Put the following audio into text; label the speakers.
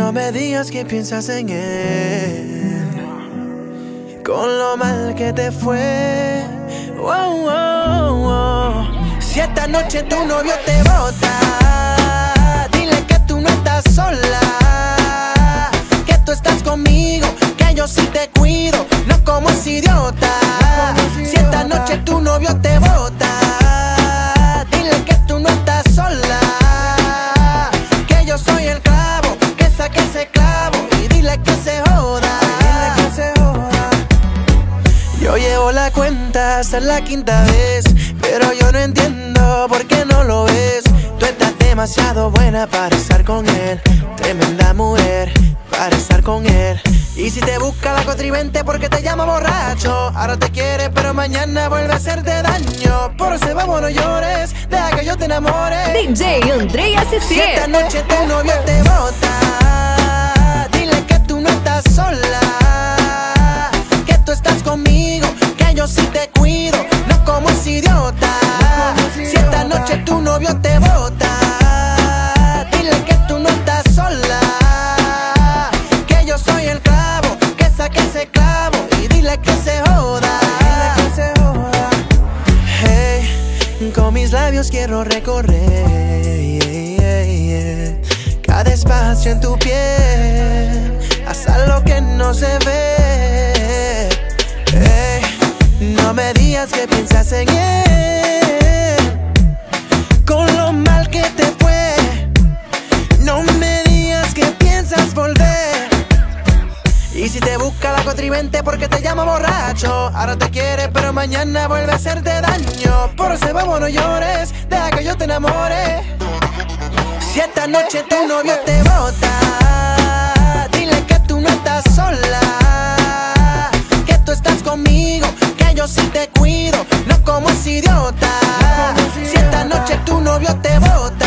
Speaker 1: No me digas que piensas en él, con lo mal que te fue. Oh, oh, oh. Si esta noche tu novio te bota, dile que tú no estás sola, que tú estás conmigo, que yo sí te cuido, no como ese idiota. Si esta noche tu novio te bota, dile que tú no estás sola, que yo soy el clavo, que saque ese clavo, y dile que se joda. Yo llevo la cuenta hasta la quinta vez, pero yo no entiendo por qué no lo ves. Tú estás demasiado buena para estar con él, tremenda mujer para estar con él. Y si te busca la contrivente porque te llama borracho, ahora te quiere pero mañana vuelve a hacerte daño. Por eso vamos, no llores, deja que yo te enamore.
Speaker 2: DJ Andrea CC.
Speaker 1: Si esta noche tu novio te bota, dile que tú no estás sola, que tú estás conmigo, que yo sí te cuido, no como ese idiota. Si esta noche tu novio te bota, dile que tú no estás sola, que yo soy el clavo, que saque ese clavo, y dile que se joda. Hey, con mis labios quiero recorrer cada espacio en tu piel, hasta lo que no se ve. Hey, no me digas que piensas en él, con lo mal que te fue. No me digas que piensas volver. Y si te busca la contrivente porque te llama borracho, ahora te quiere pero mañana vuelve a hacerte daño. Por eso vamos, no llores, deja que yo te enamore. Si esta noche tu novio te bota, dile que tú no estás sola, que tú estás conmigo, que yo sí te cuido, no como ese idiota. Si esta noche tu novio te bota,